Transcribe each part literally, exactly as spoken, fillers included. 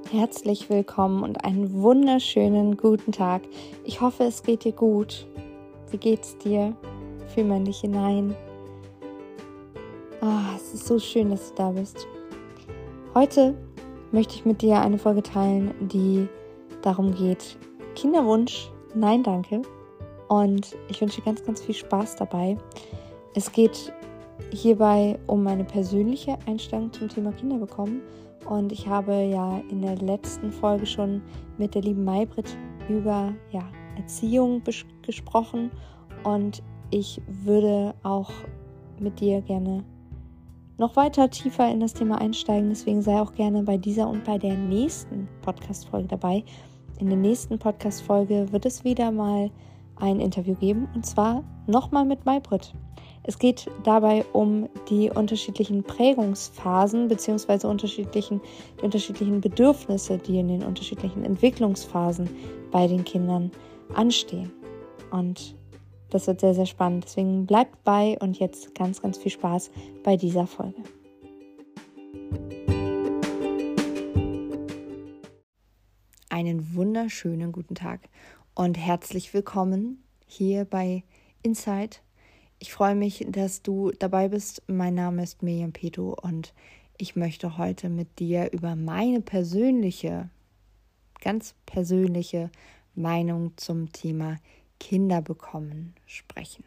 Herzlich willkommen und einen wunderschönen guten Tag. Ich hoffe, es geht dir gut. Wie geht's dir? Fühl mal in dich hinein. Oh, es ist so schön, dass du da bist. Heute möchte ich mit dir eine Folge teilen, die darum geht: Kinderwunsch, nein danke. Und ich wünsche dir ganz, ganz viel Spaß dabei. Es geht hierbei um meine persönliche Einstellung zum Thema Kinder bekommen. Und ich habe ja in der letzten Folge schon mit der lieben Maybrit über ja, Erziehung bes- gesprochen. Und ich würde auch mit dir gerne noch weiter tiefer in das Thema einsteigen. Deswegen sei auch gerne bei dieser und bei der nächsten Podcast-Folge dabei. In der nächsten Podcast-Folge wird es wieder mal ein Interview geben. Und zwar nochmal mit Maybrit. Es geht dabei um die unterschiedlichen Prägungsphasen bzw. unterschiedlichen, die unterschiedlichen Bedürfnisse, die in den unterschiedlichen Entwicklungsphasen bei den Kindern anstehen. Und das wird sehr, sehr spannend. Deswegen bleibt bei und jetzt ganz, ganz viel Spaß bei dieser Folge. Einen wunderschönen guten Tag und herzlich willkommen hier bei Inside. Ich freue mich, dass du dabei bist. Mein Name ist Miriam Peto und ich möchte heute mit dir über meine persönliche, ganz persönliche Meinung zum Thema Kinder bekommen sprechen.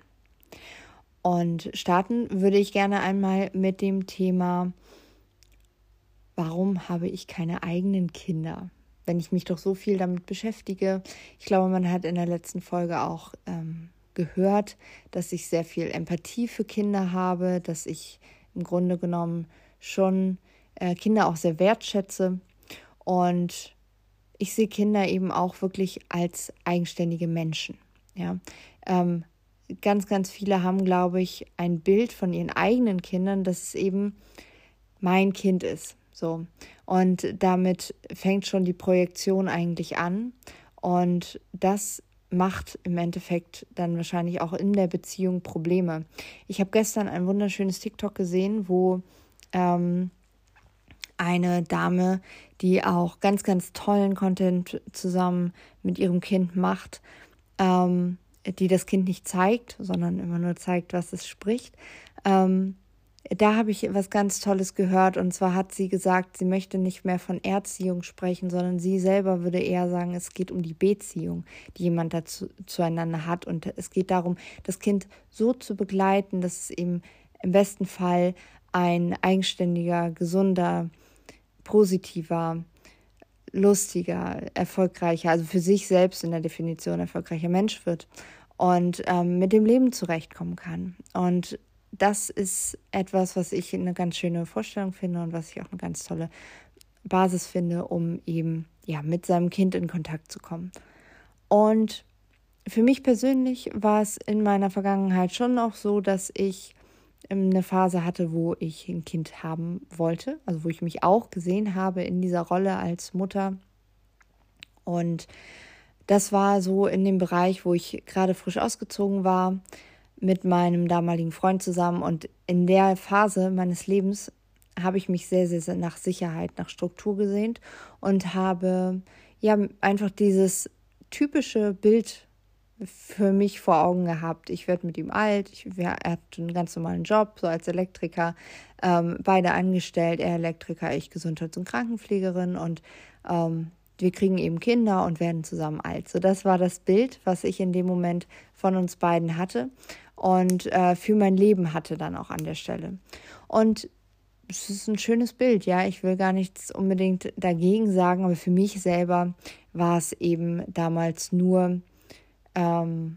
Und starten würde ich gerne einmal mit dem Thema: Warum habe ich keine eigenen Kinder? Wenn ich mich doch so viel damit beschäftige. Ich glaube, man hat in der letzten Folge auch ähm, gehört, dass ich sehr viel Empathie für Kinder habe, dass ich im Grunde genommen schon äh, Kinder auch sehr wertschätze. Und ich sehe Kinder eben auch wirklich als eigenständige Menschen. Ja, ähm, ganz, ganz viele haben, glaube ich, ein Bild von ihren eigenen Kindern, dass es eben mein Kind ist. So. Und damit fängt schon die Projektion eigentlich an. Und das macht im Endeffekt dann wahrscheinlich auch in der Beziehung Probleme. Ich habe gestern ein wunderschönes TikTok gesehen, wo ähm, eine Dame, die auch ganz, ganz tollen Content zusammen mit ihrem Kind macht, ähm, die das Kind nicht zeigt, sondern immer nur zeigt, was es spricht. Ähm, da habe ich was ganz Tolles gehört, und zwar hat sie gesagt, sie möchte nicht mehr von Erziehung sprechen, sondern sie selber würde eher sagen, es geht um die Beziehung, die jemand dazu zueinander hat, und es geht darum, das Kind so zu begleiten, dass es eben im besten Fall ein eigenständiger, gesunder, positiver, lustiger, erfolgreicher, also für sich selbst in der Definition erfolgreicher Mensch wird und ähm, mit dem Leben zurechtkommen kann. Und das ist etwas, was ich eine ganz schöne Vorstellung finde und was ich auch eine ganz tolle Basis finde, um eben ja mit seinem Kind in Kontakt zu kommen. Und für mich persönlich war es in meiner Vergangenheit schon auch so, dass ich eine Phase hatte, wo ich ein Kind haben wollte, also wo ich mich auch gesehen habe in dieser Rolle als Mutter. Und das war so in dem Bereich, wo ich gerade frisch ausgezogen war, mit meinem damaligen Freund zusammen. Und in der Phase meines Lebens habe ich mich sehr, sehr nach Sicherheit, nach Struktur gesehnt und habe ja einfach dieses typische Bild für mich vor Augen gehabt. Ich werde mit ihm alt, ich, er hat einen ganz normalen Job, so als Elektriker, ähm, beide angestellt, er Elektriker, ich Gesundheits- und Krankenpflegerin, und ähm, wir kriegen eben Kinder und werden zusammen alt. So, das war das Bild, was ich in dem Moment von uns beiden hatte und äh, für mein Leben hatte dann auch an der Stelle. Und es ist ein schönes Bild, ja, ich will gar nichts unbedingt dagegen sagen, aber für mich selber war es eben damals nur ähm,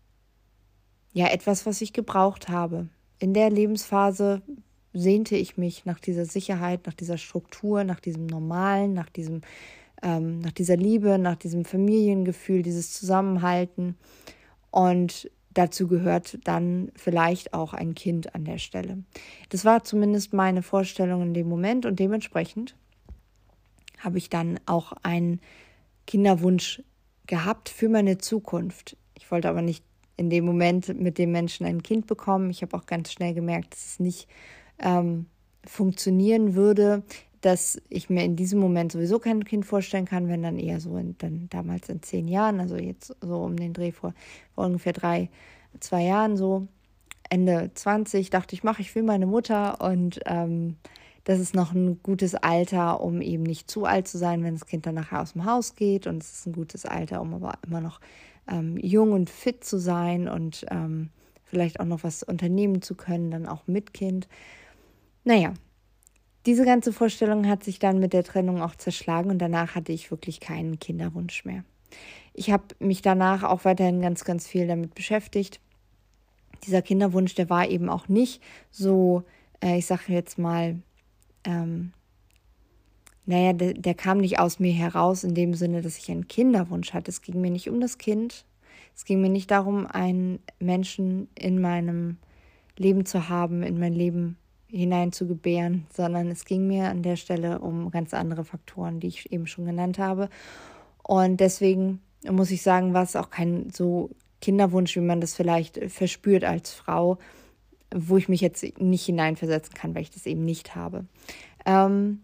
ja etwas, was ich gebraucht habe. In der Lebensphase sehnte ich mich nach dieser Sicherheit, nach dieser Struktur, nach diesem Normalen, nach diesem ähm, nach dieser Liebe, nach diesem Familiengefühl, dieses Zusammenhalten, und dazu gehört dann vielleicht auch ein Kind an der Stelle. Das war zumindest meine Vorstellung in dem Moment, und dementsprechend habe ich dann auch einen Kinderwunsch gehabt für meine Zukunft. Ich wollte aber nicht in dem Moment mit dem Menschen ein Kind bekommen. Ich habe auch ganz schnell gemerkt, dass es nicht ähm, funktionieren würde. dass ich mir in diesem Moment sowieso kein Kind vorstellen kann, wenn dann eher so in, dann damals in zehn Jahren, also jetzt so um den Dreh vor, vor ungefähr drei, zwei Jahren so, Ende zwanzig, dachte ich, mache ich für meine Mutter und ähm, das ist noch ein gutes Alter, um eben nicht zu alt zu sein, wenn das Kind dann nachher aus dem Haus geht, und es ist ein gutes Alter, um aber immer noch ähm, jung und fit zu sein und ähm, vielleicht auch noch was unternehmen zu können, dann auch mit Kind. Naja, diese ganze Vorstellung hat sich dann mit der Trennung auch zerschlagen und danach hatte ich wirklich keinen Kinderwunsch mehr. Ich habe mich danach auch weiterhin ganz, ganz viel damit beschäftigt. Dieser Kinderwunsch, der war eben auch nicht so, äh, ich sage jetzt mal, ähm, naja, der, der kam nicht aus mir heraus in dem Sinne, dass ich einen Kinderwunsch hatte. Es ging mir nicht um das Kind. Es ging mir nicht darum, einen Menschen in meinem Leben zu haben, in mein Leben hinein zu gebären, sondern es ging mir an der Stelle um ganz andere Faktoren, die ich eben schon genannt habe. Und deswegen muss ich sagen, war es auch kein so Kinderwunsch, wie man das vielleicht verspürt als Frau, wo ich mich jetzt nicht hineinversetzen kann, weil ich das eben nicht habe. Ähm,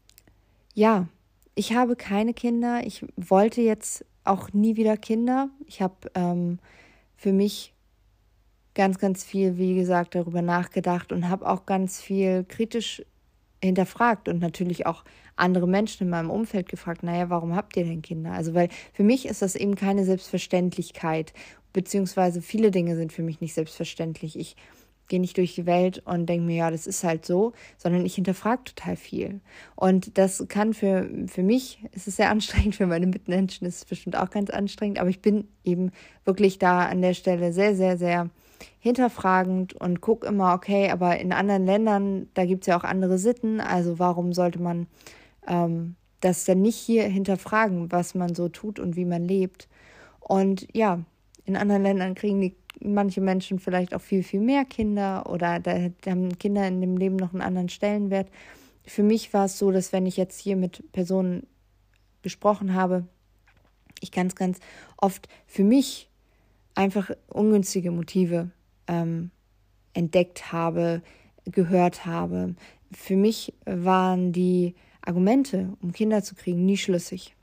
ja, ich habe keine Kinder. Ich wollte jetzt auch nie wieder Kinder. Ich habe ähm, für mich ganz, ganz viel, wie gesagt, darüber nachgedacht und habe auch ganz viel kritisch hinterfragt und natürlich auch andere Menschen in meinem Umfeld gefragt, naja, warum habt ihr denn Kinder? Also weil für mich ist das eben keine Selbstverständlichkeit, beziehungsweise viele Dinge sind für mich nicht selbstverständlich. Ich gehe nicht durch die Welt und denke mir, ja, das ist halt so, sondern ich hinterfrage total viel. Und das kann für, für mich, es ist sehr anstrengend, für meine Mitmenschen ist es bestimmt auch ganz anstrengend, aber ich bin eben wirklich da an der Stelle sehr, sehr, sehr hinterfragend und gucke immer, okay, aber in anderen Ländern, da gibt es ja auch andere Sitten, also warum sollte man ähm, das dann nicht hier hinterfragen, was man so tut und wie man lebt. Und ja, in anderen Ländern kriegen die manche Menschen vielleicht auch viel, viel mehr Kinder oder da, da haben Kinder in dem Leben noch einen anderen Stellenwert. Für mich war es so, dass wenn ich jetzt hier mit Personen gesprochen habe, ich ganz, ganz oft für mich einfach ungünstige Motive ähm, entdeckt habe, gehört habe. Für mich waren die Argumente, um Kinder zu kriegen, nie schlüssig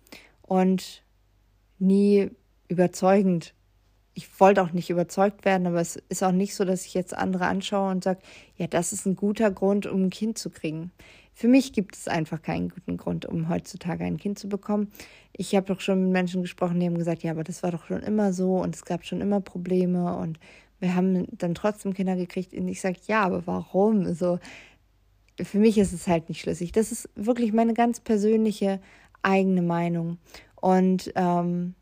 und nie überzeugend. Ich wollte auch nicht überzeugt werden, aber es ist auch nicht so, dass ich jetzt andere anschaue und sage, ja, das ist ein guter Grund, um ein Kind zu kriegen. Für mich gibt es einfach keinen guten Grund, um heutzutage ein Kind zu bekommen. Ich habe doch schon mit Menschen gesprochen, die haben gesagt, ja, aber das war doch schon immer so und es gab schon immer Probleme und wir haben dann trotzdem Kinder gekriegt. Und ich sage, ja, aber warum? Also, für mich ist es halt nicht schlüssig. Das ist wirklich meine ganz persönliche eigene Meinung. Und ähm,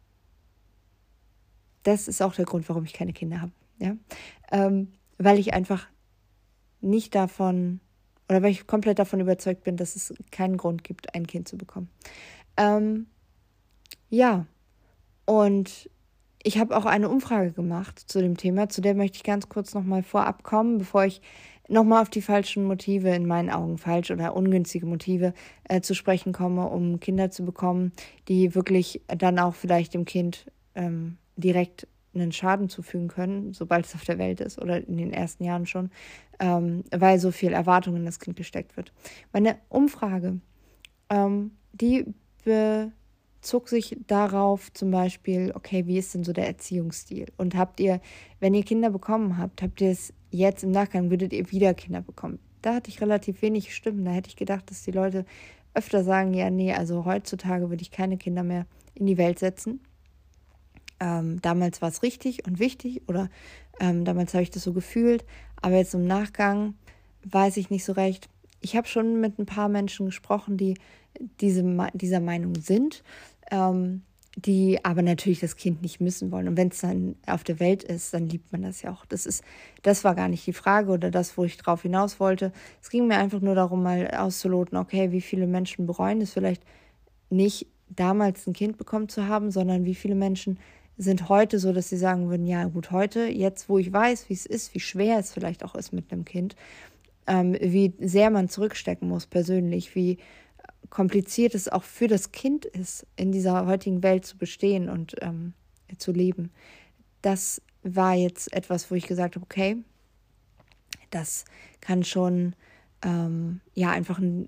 das ist auch der Grund, warum ich keine Kinder habe. Ja? Ähm, weil ich einfach nicht davon, oder weil ich komplett davon überzeugt bin, dass es keinen Grund gibt, ein Kind zu bekommen. Ähm, ja, und ich habe auch eine Umfrage gemacht zu dem Thema, zu der möchte ich ganz kurz nochmal vorab kommen, bevor ich nochmal auf die falschen Motive, in meinen Augen falsch oder ungünstige Motive äh, zu sprechen komme, um Kinder zu bekommen, die wirklich dann auch vielleicht dem Kind ähm, direkt einen Schaden zufügen können, sobald es auf der Welt ist oder in den ersten Jahren schon, ähm, weil so viel Erwartung in das Kind gesteckt wird. Meine Umfrage, ähm, die bezog sich darauf zum Beispiel, okay, wie ist denn so der Erziehungsstil? Und habt ihr, wenn ihr Kinder bekommen habt, habt ihr es jetzt im Nachgang, würdet ihr wieder Kinder bekommen? Da hatte ich relativ wenig Stimmen. Da hätte ich gedacht, dass die Leute öfter sagen, ja, nee, also heutzutage würde ich keine Kinder mehr in die Welt setzen. Ähm, damals war es richtig und wichtig oder ähm, damals habe ich das so gefühlt, aber jetzt im Nachgang weiß ich nicht so recht. Ich habe schon mit ein paar Menschen gesprochen, die diese, dieser Meinung sind, ähm, die aber natürlich das Kind nicht missen wollen. Und wenn es dann auf der Welt ist, dann liebt man das ja auch. Das ist, das war gar nicht die Frage oder das, wo ich drauf hinaus wollte. Es ging mir einfach nur darum, mal auszuloten, okay, wie viele Menschen bereuen es vielleicht nicht, damals ein Kind bekommen zu haben, sondern wie viele Menschen sind heute so, dass sie sagen würden, ja gut, heute, jetzt wo ich weiß, wie es ist, wie schwer es vielleicht auch ist mit einem Kind, ähm, wie sehr man zurückstecken muss persönlich, wie kompliziert es auch für das Kind ist, in dieser heutigen Welt zu bestehen und ähm, zu leben. Das war jetzt etwas, wo ich gesagt habe, okay, das kann schon ähm, ja einfach ein,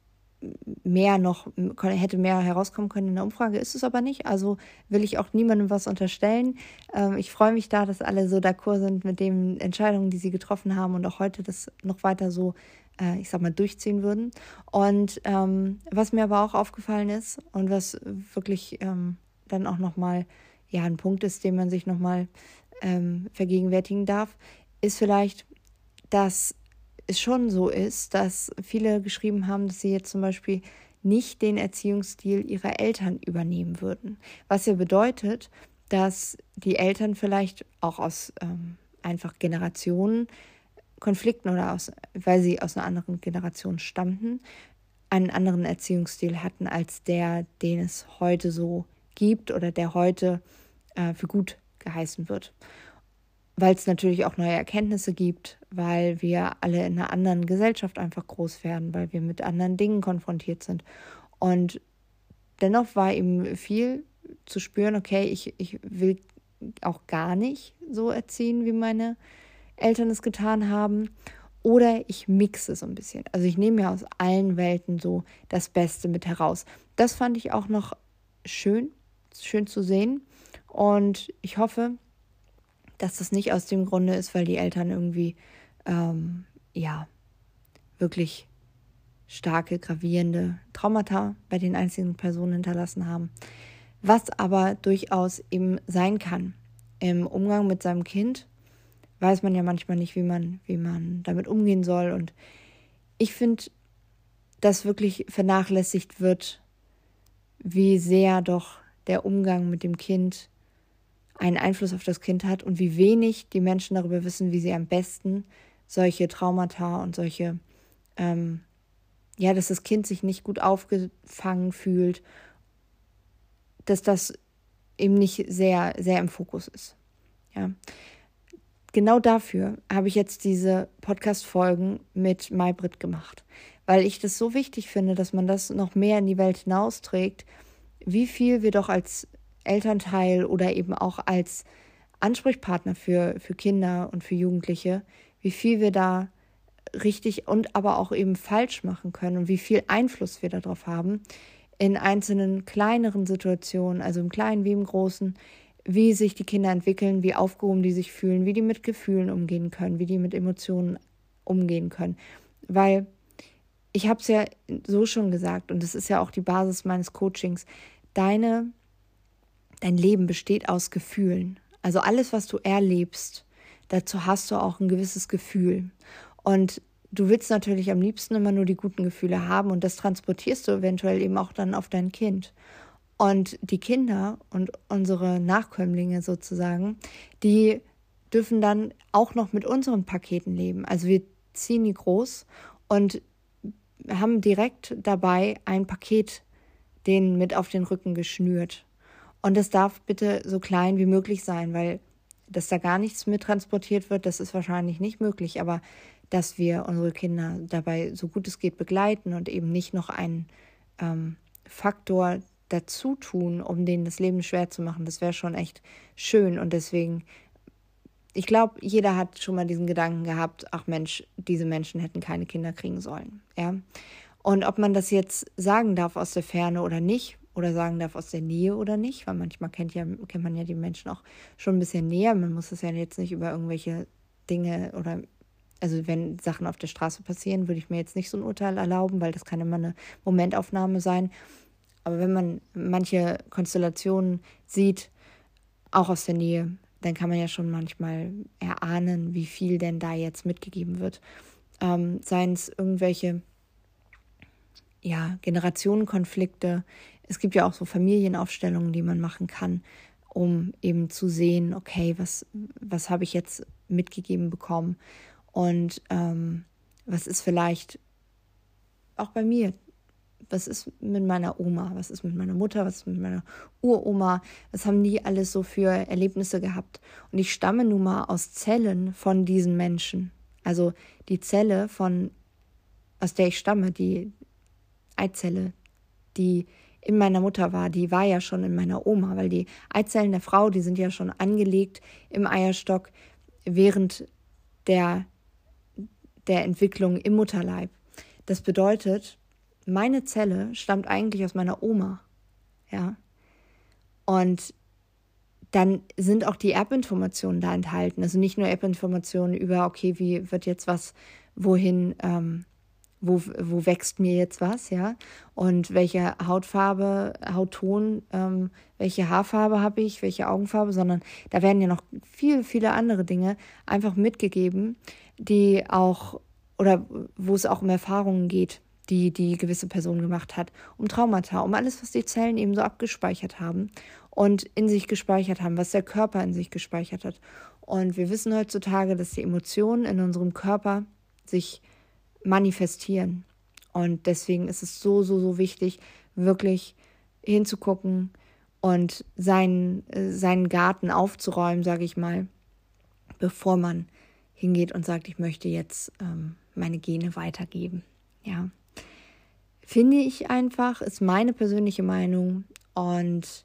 mehr noch, hätte mehr herauskommen können in der Umfrage, ist es aber nicht. Also will ich auch niemandem was unterstellen. Ähm, ich freue mich da, dass alle so d'accord sind mit den Entscheidungen, die sie getroffen haben und auch heute das noch weiter so, äh, ich sag mal, durchziehen würden. Und ähm, was mir aber auch aufgefallen ist und was wirklich ähm, dann auch nochmal, ja, ein Punkt ist, den man sich nochmal ähm, vergegenwärtigen darf, ist vielleicht, dass es schon so ist, dass viele geschrieben haben, dass sie jetzt zum Beispiel nicht den Erziehungsstil ihrer Eltern übernehmen würden. Was ja bedeutet, dass die Eltern vielleicht auch aus ähm, einfach Generationenkonflikten oder aus, weil sie aus einer anderen Generation stammten, einen anderen Erziehungsstil hatten als der, den es heute so gibt oder der heute äh, für gut geheißen wird. Weil es natürlich auch neue Erkenntnisse gibt, weil wir alle in einer anderen Gesellschaft einfach groß werden, weil wir mit anderen Dingen konfrontiert sind. Und dennoch war eben viel zu spüren, okay, ich, ich will auch gar nicht so erziehen, wie meine Eltern es getan haben. Oder ich mixe so ein bisschen. Also ich nehme ja aus allen Welten so das Beste mit heraus. Das fand ich auch noch schön, schön zu sehen. Und ich hoffe, dass das nicht aus dem Grunde ist, weil die Eltern irgendwie, ähm, ja, wirklich starke, gravierende Traumata bei den einzelnen Personen hinterlassen haben. Was aber durchaus eben sein kann. Im Umgang mit seinem Kind weiß man ja manchmal nicht, wie man, wie man damit umgehen soll. Und ich finde, dass wirklich vernachlässigt wird, wie sehr doch der Umgang mit dem Kind einen Einfluss auf das Kind hat und wie wenig die Menschen darüber wissen, wie sie am besten solche Traumata und solche, ähm, ja, dass das Kind sich nicht gut aufgefangen fühlt, dass das eben nicht sehr, sehr im Fokus ist. Ja. Genau dafür habe ich jetzt diese Podcast-Folgen mit Maybrit gemacht, weil ich das so wichtig finde, dass man das noch mehr in die Welt hinausträgt, wie viel wir doch als Elternteil oder eben auch als Ansprechpartner für, für Kinder und für Jugendliche, wie viel wir da richtig und aber auch eben falsch machen können und wie viel Einfluss wir darauf haben in einzelnen kleineren Situationen, also im Kleinen wie im Großen, wie sich die Kinder entwickeln, wie aufgehoben die sich fühlen, wie die mit Gefühlen umgehen können, wie die mit Emotionen umgehen können. Weil ich habe es ja so schon gesagt und das ist ja auch die Basis meines Coachings, deine Dein Leben besteht aus Gefühlen. Also alles, was du erlebst, dazu hast du auch ein gewisses Gefühl. Und du willst natürlich am liebsten immer nur die guten Gefühle haben und das transportierst du eventuell eben auch dann auf dein Kind. Und die Kinder und unsere Nachkömmlinge sozusagen, die dürfen dann auch noch mit unseren Paketen leben. Also wir ziehen die groß und haben direkt dabei ein Paket denen mit auf den Rücken geschnürt. Und das darf bitte so klein wie möglich sein, weil dass da gar nichts mit transportiert wird, das ist wahrscheinlich nicht möglich. Aber dass wir unsere Kinder dabei so gut es geht begleiten und eben nicht noch einen ähm, Faktor dazu tun, um denen das Leben schwer zu machen, das wäre schon echt schön. Und deswegen, ich glaube, jeder hat schon mal diesen Gedanken gehabt, ach Mensch, diese Menschen hätten keine Kinder kriegen sollen. Ja? Und ob man das jetzt sagen darf aus der Ferne oder nicht, oder sagen darf aus der Nähe oder nicht, weil manchmal kennt, ja, kennt man ja die Menschen auch schon ein bisschen näher. Man muss das ja jetzt nicht über irgendwelche Dinge oder, also wenn Sachen auf der Straße passieren, würde ich mir jetzt nicht so ein Urteil erlauben, weil das kann immer eine Momentaufnahme sein. Aber wenn man manche Konstellationen sieht, auch aus der Nähe, dann kann man ja schon manchmal erahnen, wie viel denn da jetzt mitgegeben wird. Ähm, seien es irgendwelche ja, Generationenkonflikte. Es gibt ja auch so Familienaufstellungen, die man machen kann, um eben zu sehen, okay, was, was habe ich jetzt mitgegeben bekommen und ähm, was ist vielleicht auch bei mir, was ist mit meiner Oma, was ist mit meiner Mutter, was ist mit meiner Uroma, was haben die alles so für Erlebnisse gehabt. Und ich stamme nun mal aus Zellen von diesen Menschen. Also die Zelle, von, aus der ich stamme, die Eizelle, die in meiner Mutter war, die war ja schon in meiner Oma, weil die Eizellen der Frau, die sind ja schon angelegt im Eierstock während der, der Entwicklung im Mutterleib. Das bedeutet, meine Zelle stammt eigentlich aus meiner Oma. Ja. Und dann sind auch die Erbinformationen da enthalten. Also nicht nur Erbinformationen über, okay, wie wird jetzt was, wohin, ähm, wo, wo wächst mir jetzt was, ja, und welche Hautfarbe, Hautton, ähm, welche Haarfarbe habe ich, welche Augenfarbe, sondern da werden ja noch viele, viele andere Dinge einfach mitgegeben, die auch, oder wo es auch um Erfahrungen geht, die die gewisse Person gemacht hat, um Traumata, um alles, was die Zellen eben so abgespeichert haben und in sich gespeichert haben, was der Körper in sich gespeichert hat. Und wir wissen heutzutage, dass die Emotionen in unserem Körper sich manifestieren. Und deswegen ist es so, so, so wichtig, wirklich hinzugucken und seinen, seinen Garten aufzuräumen, sage ich mal, bevor man hingeht und sagt, ich möchte jetzt ähm, meine Gene weitergeben. Ja. Finde ich einfach, ist meine persönliche Meinung, und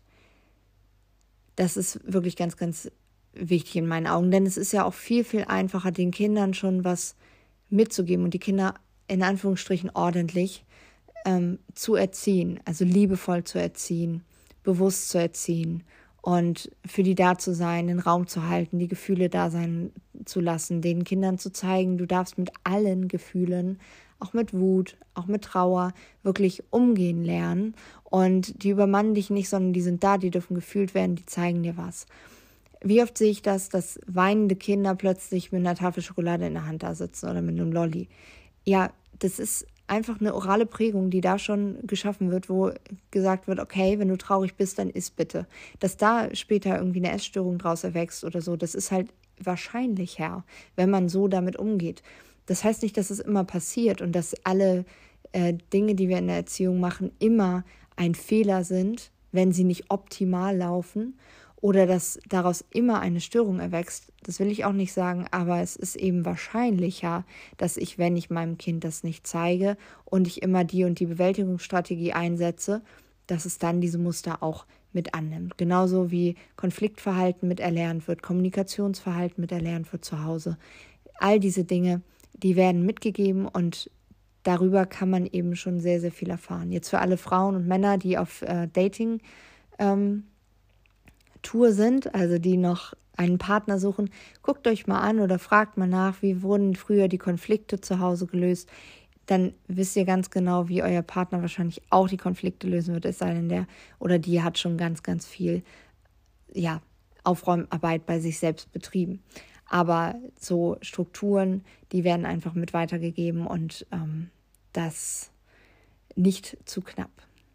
das ist wirklich ganz, ganz wichtig in meinen Augen, denn es ist ja auch viel, viel einfacher, den Kindern schon was mitzugeben und die Kinder in Anführungsstrichen ordentlich ähm, zu erziehen, also liebevoll zu erziehen, bewusst zu erziehen und für die da zu sein, den Raum zu halten, die Gefühle da sein zu lassen, den Kindern zu zeigen, du darfst mit allen Gefühlen, auch mit Wut, auch mit Trauer, wirklich umgehen lernen, und die übermannen dich nicht, sondern die sind da, die dürfen gefühlt werden, die zeigen dir was. Wie oft sehe ich das, dass weinende Kinder plötzlich mit einer Tafel Schokolade in der Hand da sitzen oder mit einem Lolli? Ja, das ist einfach eine orale Prägung, die da schon geschaffen wird, wo gesagt wird, okay, wenn du traurig bist, dann iss bitte. Dass da später irgendwie eine Essstörung draus erwächst oder so, das ist halt wahrscheinlicher, wenn man so damit umgeht. Das heißt nicht, dass es immer passiert und dass alle äh, Dinge, die wir in der Erziehung machen, immer ein Fehler sind, wenn sie nicht optimal laufen, oder dass daraus immer eine Störung erwächst. Das will ich auch nicht sagen, aber es ist eben wahrscheinlicher, dass ich, wenn ich meinem Kind das nicht zeige und ich immer die und die Bewältigungsstrategie einsetze, dass es dann diese Muster auch mit annimmt. Genauso wie Konfliktverhalten mit erlernt wird, Kommunikationsverhalten mit erlernt wird zu Hause. All diese Dinge, die werden mitgegeben, und darüber kann man eben schon sehr, sehr viel erfahren. Jetzt für alle Frauen und Männer, die auf äh, Dating ähm, Tour sind, also die noch einen Partner suchen, guckt euch mal an oder fragt mal nach, wie wurden früher die Konflikte zu Hause gelöst. Dann wisst ihr ganz genau, wie euer Partner wahrscheinlich auch die Konflikte lösen wird, es sei denn, der oder die hat schon ganz, ganz viel ja, Aufräumarbeit bei sich selbst betrieben. Aber so Strukturen, die werden einfach mit weitergegeben, und ähm, das nicht zu knapp.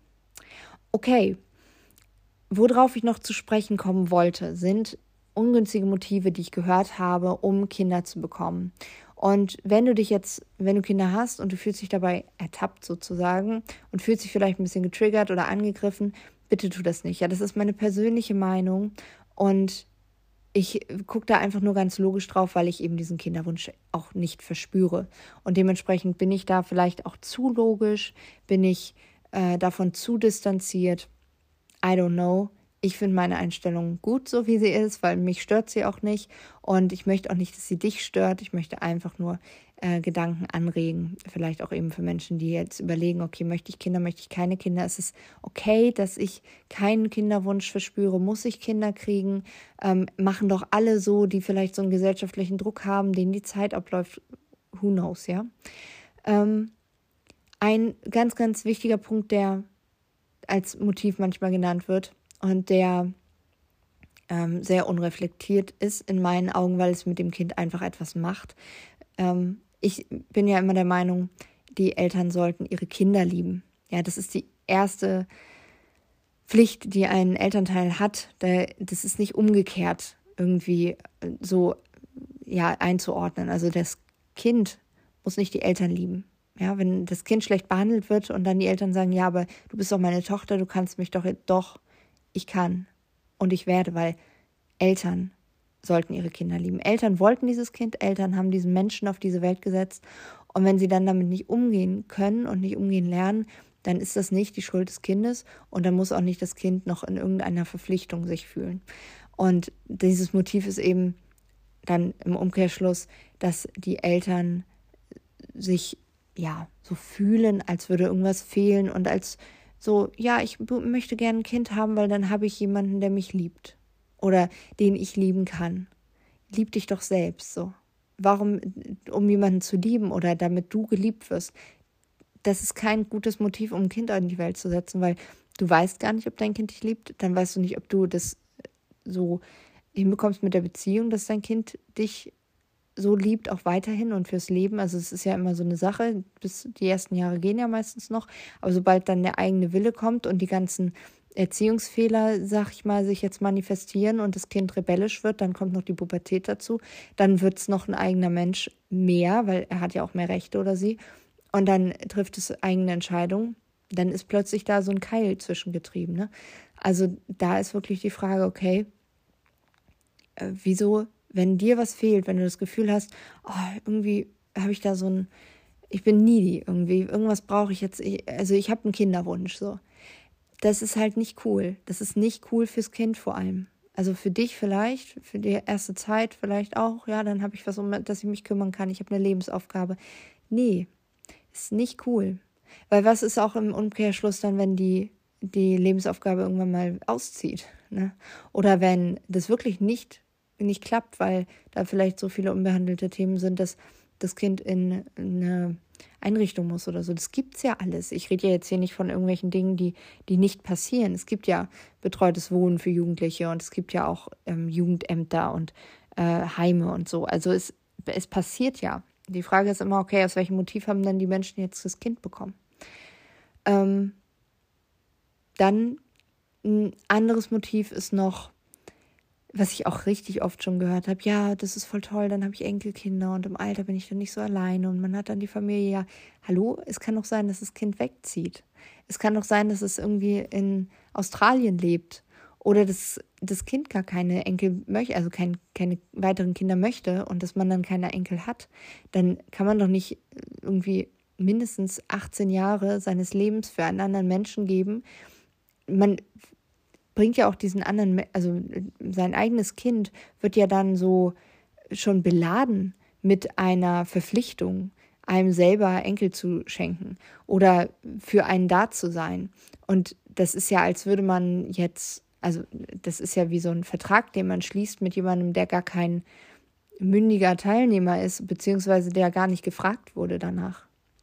Okay. Worauf ich noch zu sprechen kommen wollte, sind ungünstige Motive, die ich gehört habe, um Kinder zu bekommen. Und wenn du dich jetzt, wenn du Kinder hast und du fühlst dich dabei ertappt sozusagen und fühlst dich vielleicht ein bisschen getriggert oder angegriffen, bitte tu das nicht. Ja, das ist meine persönliche Meinung, und ich gucke da einfach nur ganz logisch drauf, weil ich eben diesen Kinderwunsch auch nicht verspüre. Und dementsprechend bin ich da vielleicht auch zu logisch, bin ich äh, davon zu distanziert. I don't know. Ich finde meine Einstellung gut, so wie sie ist, weil mich stört sie auch nicht. Und ich möchte auch nicht, dass sie dich stört. Ich möchte einfach nur äh, Gedanken anregen. Vielleicht auch eben für Menschen, die jetzt überlegen, okay, möchte ich Kinder, möchte ich keine Kinder? Ist es okay, dass ich keinen Kinderwunsch verspüre? Muss ich Kinder kriegen? Ähm, machen doch alle so, die vielleicht so einen gesellschaftlichen Druck haben, denen die Zeit abläuft. Who knows, ja? Ähm, ein ganz, ganz wichtiger Punkt, der als Motiv manchmal genannt wird und der ähm, sehr unreflektiert ist in meinen Augen, weil es mit dem Kind einfach etwas macht. Ähm, ich bin ja immer der Meinung, die Eltern sollten ihre Kinder lieben. Ja, das ist die erste Pflicht, die ein Elternteil hat. Das ist nicht umgekehrt irgendwie so ja, einzuordnen. Also das Kind muss nicht die Eltern lieben. Ja, wenn das Kind schlecht behandelt wird und dann die Eltern sagen, ja, aber du bist doch meine Tochter, du kannst mich doch, doch, ich kann und ich werde, weil Eltern sollten ihre Kinder lieben. Eltern wollten dieses Kind, Eltern haben diesen Menschen auf diese Welt gesetzt, und wenn sie dann damit nicht umgehen können und nicht umgehen lernen, dann ist das nicht die Schuld des Kindes, und dann muss auch nicht das Kind noch in irgendeiner Verpflichtung sich fühlen. Und dieses Motiv ist eben dann im Umkehrschluss, dass die Eltern sich ja, so fühlen, als würde irgendwas fehlen und als so, ja, ich b- möchte gerne ein Kind haben, weil dann habe ich jemanden, der mich liebt oder den ich lieben kann. Lieb dich doch selbst so. Warum, um jemanden zu lieben oder damit du geliebt wirst? Das ist kein gutes Motiv, um ein Kind in die Welt zu setzen, weil du weißt gar nicht, ob dein Kind dich liebt. Dann weißt du nicht, ob du das so hinbekommst mit der Beziehung, dass dein Kind dich so liebt, auch weiterhin und fürs Leben. Also es ist ja immer so eine Sache, bis die ersten Jahre gehen ja meistens noch, aber sobald dann der eigene Wille kommt und die ganzen Erziehungsfehler, sag ich mal, sich jetzt manifestieren und das Kind rebellisch wird, dann kommt noch die Pubertät dazu, dann wird es noch ein eigener Mensch mehr, weil er hat ja auch mehr Rechte oder sie und dann trifft es eigene Entscheidungen, dann ist plötzlich da so ein Keil zwischengetrieben, ne? Also da ist wirklich die Frage, okay, äh, wieso, wenn dir was fehlt, wenn du das Gefühl hast, oh, irgendwie habe ich da so ein, ich bin needy irgendwie, irgendwas brauche ich jetzt, ich, also ich habe einen Kinderwunsch, so. Das ist halt nicht cool. Das ist nicht cool fürs Kind vor allem. Also für dich vielleicht, für die erste Zeit vielleicht auch, ja, dann habe ich was, um das ich mich kümmern kann, ich habe eine Lebensaufgabe. Nee, ist nicht cool. Weil was ist auch im Umkehrschluss dann, wenn die, die Lebensaufgabe irgendwann mal auszieht, ne? Oder wenn das wirklich nicht nicht klappt, weil da vielleicht so viele unbehandelte Themen sind, dass das Kind in eine Einrichtung muss oder so. Das gibt's ja alles. Ich rede ja jetzt hier nicht von irgendwelchen Dingen, die, die nicht passieren. Es gibt ja betreutes Wohnen für Jugendliche und es gibt ja auch ähm, Jugendämter und äh, Heime und so. Also es, es passiert ja. Die Frage ist immer, okay, aus welchem Motiv haben dann die Menschen jetzt das Kind bekommen? Ähm, dann ein anderes Motiv ist noch, was ich auch richtig oft schon gehört habe, ja, das ist voll toll, dann habe ich Enkelkinder und im Alter bin ich dann nicht so alleine und man hat dann die Familie, ja, hallo, es kann doch sein, dass das Kind wegzieht. Es kann doch sein, dass es irgendwie in Australien lebt oder dass das Kind gar keine Enkel möchte, also kein, keine weiteren Kinder möchte und dass man dann keine Enkel hat. Dann kann man doch nicht irgendwie mindestens achtzehn Jahre seines Lebens für einen anderen Menschen geben. Man bringt ja auch diesen anderen, also sein eigenes Kind wird ja dann so schon beladen mit einer Verpflichtung, einem selber Enkel zu schenken oder für einen da zu sein. Und das ist ja, als würde man jetzt, also das ist ja wie so ein Vertrag, den man schließt mit jemandem, der gar kein mündiger Teilnehmer ist, beziehungsweise der gar nicht gefragt wurde danach.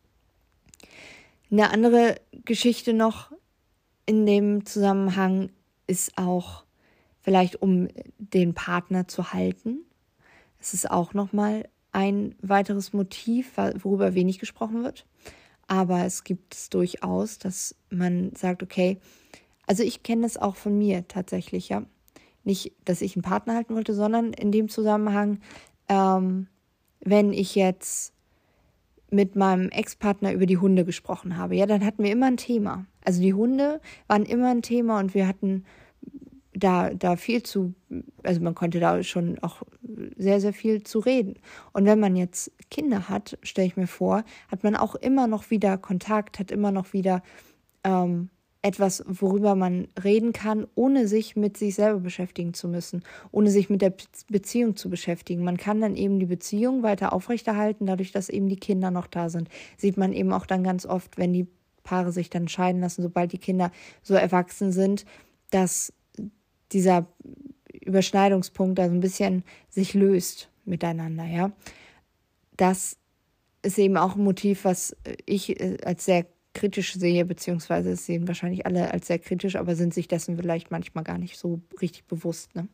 Eine andere Geschichte noch in dem Zusammenhang ist auch vielleicht, um den Partner zu halten. Es ist auch nochmal ein weiteres Motiv, worüber wenig gesprochen wird. Aber es gibt es durchaus, dass man sagt, okay, also ich kenne das auch von mir tatsächlich, ja. Nicht, dass ich einen Partner halten wollte, sondern in dem Zusammenhang, ähm, wenn ich jetzt mit meinem Ex-Partner über die Hunde gesprochen habe, ja, dann hatten wir immer ein Thema. Also die Hunde waren immer ein Thema und wir hatten da, da viel zu, also man konnte da schon auch sehr, sehr viel zu reden. Und wenn man jetzt Kinder hat, stelle ich mir vor, hat man auch immer noch wieder Kontakt, hat immer noch wieder ähm, etwas, worüber man reden kann, ohne sich mit sich selber beschäftigen zu müssen, ohne sich mit der Beziehung zu beschäftigen. Man kann dann eben die Beziehung weiter aufrechterhalten, dadurch, dass eben die Kinder noch da sind. Sieht man eben auch dann ganz oft, wenn die Paare sich dann scheiden lassen, sobald die Kinder so erwachsen sind, dass dieser Überschneidungspunkt da so ein bisschen sich löst miteinander, ja. Das ist eben auch ein Motiv, was ich als sehr kritisch sehe, beziehungsweise es sehen wahrscheinlich alle als sehr kritisch, aber sind sich dessen vielleicht manchmal gar nicht so richtig bewusst, ne?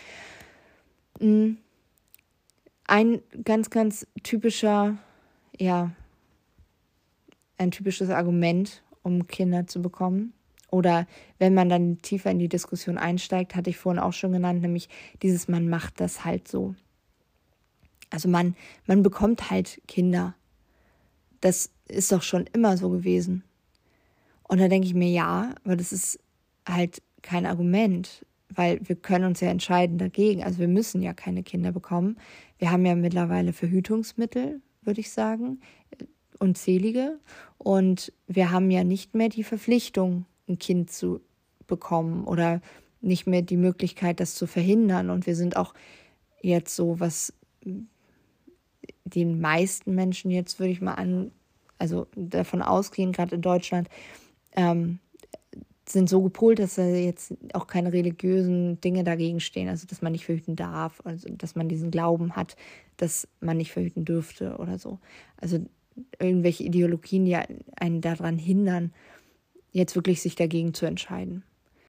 Ein ganz, ganz typischer, ja, ein typisches Argument, um Kinder zu bekommen, oder wenn man dann tiefer in die Diskussion einsteigt, hatte ich vorhin auch schon genannt, nämlich dieses, man macht das halt so. Also man, man bekommt halt Kinder. Das ist doch schon immer so gewesen. Und da denke ich mir, ja, aber das ist halt kein Argument, weil wir können uns ja entscheiden dagegen. Also wir müssen ja keine Kinder bekommen. Wir haben ja mittlerweile Verhütungsmittel, würde ich sagen, unzählige. Und wir haben ja nicht mehr die Verpflichtung, ein Kind zu bekommen oder nicht mehr die Möglichkeit, das zu verhindern. Und wir sind auch jetzt so, was den meisten Menschen jetzt, würde ich mal an, also davon ausgehen, gerade in Deutschland, ähm, sind so gepolt, dass da jetzt auch keine religiösen Dinge dagegen stehen, also dass man nicht verhüten darf, also dass man diesen Glauben hat, dass man nicht verhüten dürfte oder so. Also irgendwelche Ideologien, die einen daran hindern, jetzt wirklich sich dagegen zu entscheiden.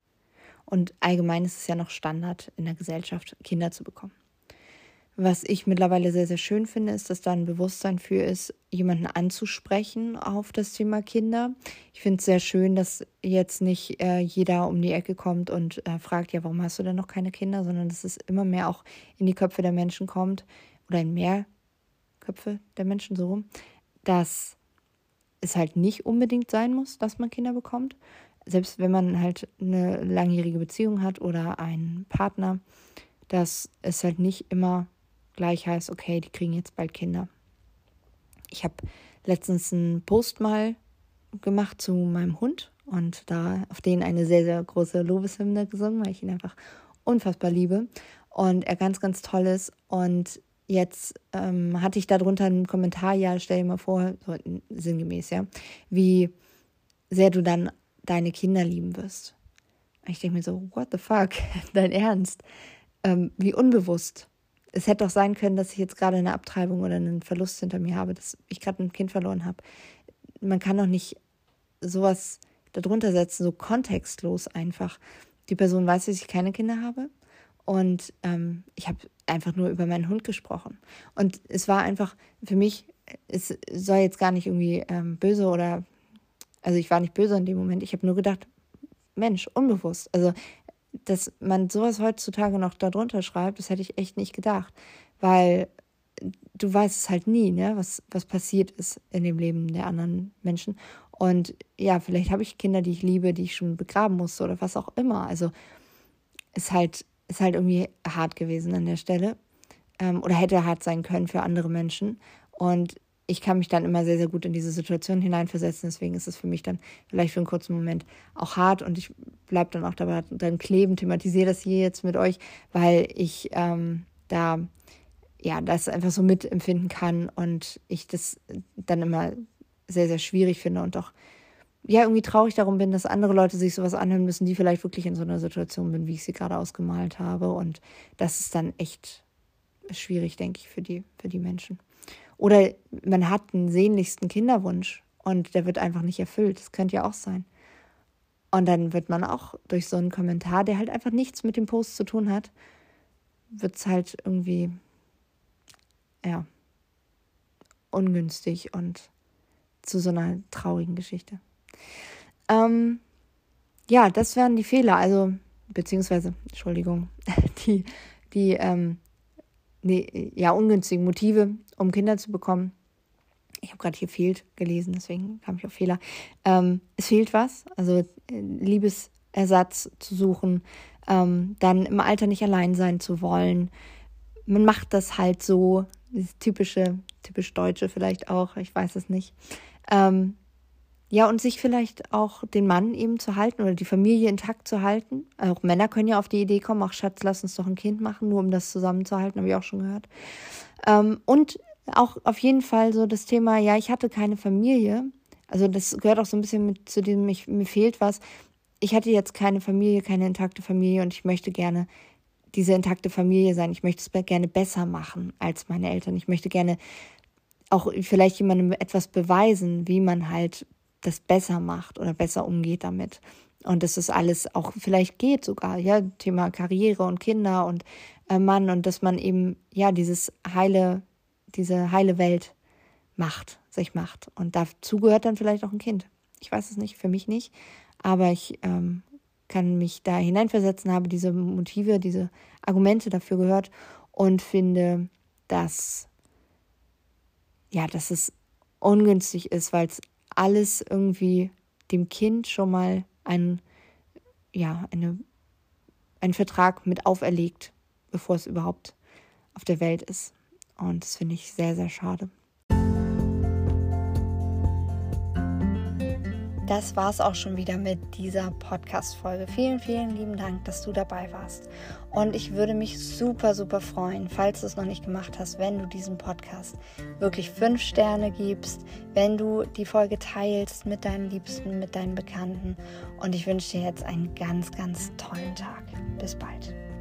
Und allgemein ist es ja noch Standard in der Gesellschaft, Kinder zu bekommen. Was ich mittlerweile sehr, sehr schön finde, ist, dass da ein Bewusstsein für ist, jemanden anzusprechen auf das Thema Kinder. Ich finde es sehr schön, dass jetzt nicht äh, jeder um die Ecke kommt und äh, fragt, ja, warum hast du denn noch keine Kinder, sondern dass es immer mehr auch in die Köpfe der Menschen kommt oder in mehr Köpfe der Menschen so rum, dass es halt nicht unbedingt sein muss, dass man Kinder bekommt. Selbst wenn man halt eine langjährige Beziehung hat oder einen Partner, dass es halt nicht immer gleich heißt, okay, die kriegen jetzt bald Kinder. Ich habe letztens einen Post mal gemacht zu meinem Hund und da auf den eine sehr, sehr große Lobeshymne gesungen, weil ich ihn einfach unfassbar liebe und er ganz, ganz toll ist. Und jetzt ähm, hatte ich darunter einen Kommentar, ja, stell dir mal vor, so sinngemäß, ja, wie sehr du dann deine Kinder lieben wirst. Ich denke mir so, what the fuck, dein Ernst? Ähm, wie unbewusst. Es hätte doch sein können, dass ich jetzt gerade eine Abtreibung oder einen Verlust hinter mir habe, dass ich gerade ein Kind verloren habe. Man kann doch nicht sowas darunter setzen, so kontextlos einfach. Die Person weiß, dass ich keine Kinder habe und ähm, ich habe einfach nur über meinen Hund gesprochen. Und es war einfach für mich, es soll jetzt gar nicht irgendwie ähm, böse oder, also ich war nicht böse in dem Moment, ich habe nur gedacht, Mensch, unbewusst. Also dass man sowas heutzutage noch da drunter schreibt, das hätte ich echt nicht gedacht. Weil du weißt es halt nie, ne, was, was passiert ist in dem Leben der anderen Menschen. Und ja, vielleicht habe ich Kinder, die ich liebe, die ich schon begraben musste oder was auch immer. Also ist halt, ist halt irgendwie hart gewesen an der Stelle. Ähm, oder hätte hart sein können für andere Menschen. Und ich kann mich dann immer sehr, sehr gut in diese Situation hineinversetzen. Deswegen ist es für mich dann vielleicht für einen kurzen Moment auch hart. Und ich bleibe dann auch dabei dann kleben, thematisiere das hier jetzt mit euch, weil ich ähm, da ja das einfach so mitempfinden kann und ich das dann immer sehr, sehr schwierig finde und auch ja irgendwie traurig darum bin, dass andere Leute sich sowas anhören müssen, die vielleicht wirklich in so einer Situation sind, wie ich sie gerade ausgemalt habe. Und das ist dann echt schwierig, denke ich, für die, für die Menschen. Oder man hat einen sehnlichsten Kinderwunsch und der wird einfach nicht erfüllt. Das könnte ja auch sein. Und dann wird man auch durch so einen Kommentar, der halt einfach nichts mit dem Post zu tun hat, wird es halt irgendwie, ja, ungünstig und zu so einer traurigen Geschichte. Ähm, ja, das wären die Fehler, also, beziehungsweise, Entschuldigung, die, die, ähm, die, ja, ungünstigen Motive, um Kinder zu bekommen. Ich habe gerade hier fehlt gelesen, deswegen kam ich auf Fehler. Ähm, es fehlt was, also Liebesersatz zu suchen, ähm, dann im Alter nicht allein sein zu wollen. Man macht das halt so, das typische, typisch Deutsche vielleicht auch, ich weiß es nicht. Ähm, ja, und sich vielleicht auch den Mann eben zu halten oder die Familie intakt zu halten. Auch Männer können ja auf die Idee kommen, ach Schatz, lass uns doch ein Kind machen, nur um das zusammenzuhalten, habe ich auch schon gehört. Ähm, und auch auf jeden Fall so das Thema, ja, ich hatte keine Familie. Also das gehört auch so ein bisschen mit zu diesem, ich, mir fehlt was. Ich hatte jetzt keine Familie, keine intakte Familie und ich möchte gerne diese intakte Familie sein. Ich möchte es gerne besser machen als meine Eltern. Ich möchte gerne auch vielleicht jemandem etwas beweisen, wie man halt das besser macht oder besser umgeht damit. Und dass das alles auch vielleicht geht sogar, ja, Thema Karriere und Kinder und äh, Mann und dass man eben, ja, dieses heile, diese heile Welt macht, sich macht. Und dazu gehört dann vielleicht auch ein Kind. Ich weiß es nicht, für mich nicht, aber ich ähm, kann mich da hineinversetzen, habe diese Motive, diese Argumente dafür gehört und finde, dass, ja, dass es ungünstig ist, weil es alles irgendwie dem Kind schon mal ein, ja, eine, einen Vertrag mit auferlegt, bevor es überhaupt auf der Welt ist. Und das finde ich sehr, sehr schade. das war es auch schon wieder mit dieser Podcast-Folge. Vielen, vielen lieben Dank, dass du dabei warst. Und ich würde mich super, super freuen, falls du es noch nicht gemacht hast, wenn du diesem Podcast wirklich fünf Sterne gibst, wenn du die Folge teilst mit deinen Liebsten, mit deinen Bekannten. Und ich wünsche dir jetzt einen ganz, ganz tollen Tag. Bis bald.